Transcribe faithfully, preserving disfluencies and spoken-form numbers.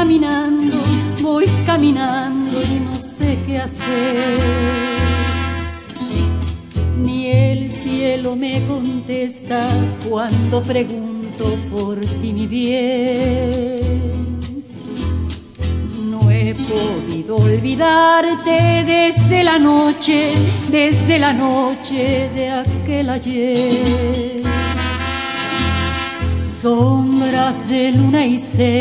caminando, voy caminando y no sé qué hacer. Ni el cielo me contesta cuando pregunto por ti, mi bien. No he podido olvidarte desde la noche, desde la noche de aquel ayer. Sombras de luna y cera